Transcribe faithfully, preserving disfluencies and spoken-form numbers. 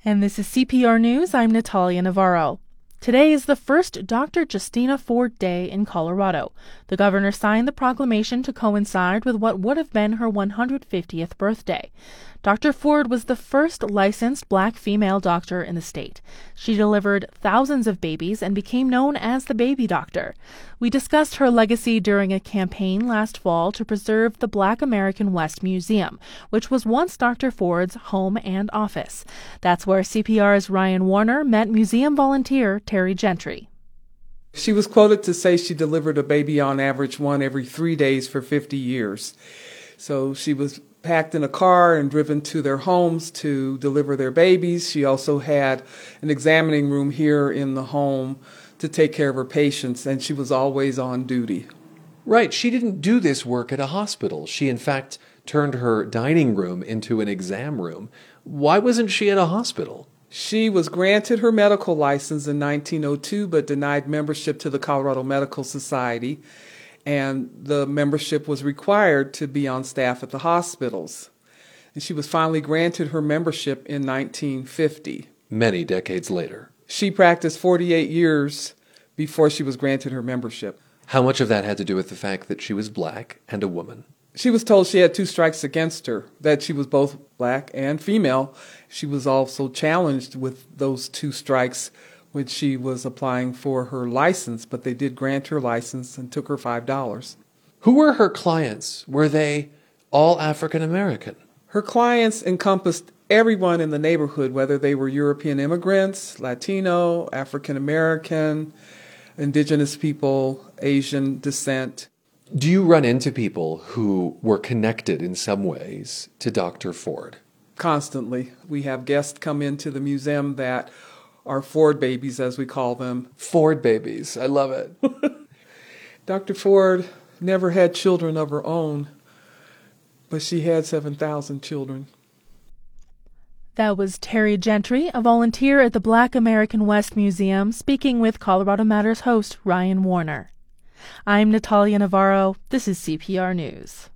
And this is C P R News. I'm Natalia Navarro. Today is the first Doctor Justina Ford Day in Colorado. The governor signed the proclamation to coincide with what would have been her one hundred fiftieth birthday. Doctor Ford was the first licensed black female doctor in the state. She delivered thousands of babies and became known as the baby doctor. We discussed her legacy during a campaign last fall to preserve the Black American West Museum, which was once Doctor Ford's home and office. That's where C P R's Ryan Warner met museum volunteer Terry Gentry. She was quoted to say she delivered a baby on average one every three days for fifty years. So she was packed in a car and driven to their homes to deliver their babies. She also had an examining room here in the home to take care of her patients, and she was always on duty. Right. She didn't do this work at a hospital. She, in fact, turned her dining room into an exam room. Why wasn't she at a hospital? She was granted her medical license in nineteen oh two, but denied membership to the Colorado Medical Society, and the membership was required to be on staff at the hospitals. And she was finally granted her membership in nineteen fifty. Many decades later. She practiced forty-eight years before she was granted her membership. How much of that had to do with the fact that she was black and a woman? She was told she had two strikes against her, that she was both black and female. She was also challenged with those two strikes when she was applying for her license, but they did grant her license and took her five dollars. Who were her clients? Were they all African American? Her clients encompassed everyone in the neighborhood, whether they were European immigrants, Latino, African American, indigenous people, Asian descent. Do you run into people who were connected in some ways to Doctor Ford? Constantly. We have guests come into the museum that are Ford babies, as we call them. Ford babies. I love it. Doctor Ford never had children of her own, but she had seven thousand children. That was Terry Gentry, a volunteer at the Black American West Museum, speaking with Colorado Matters host Ryan Warner. I'm Natalia Navarro. This is C P R News.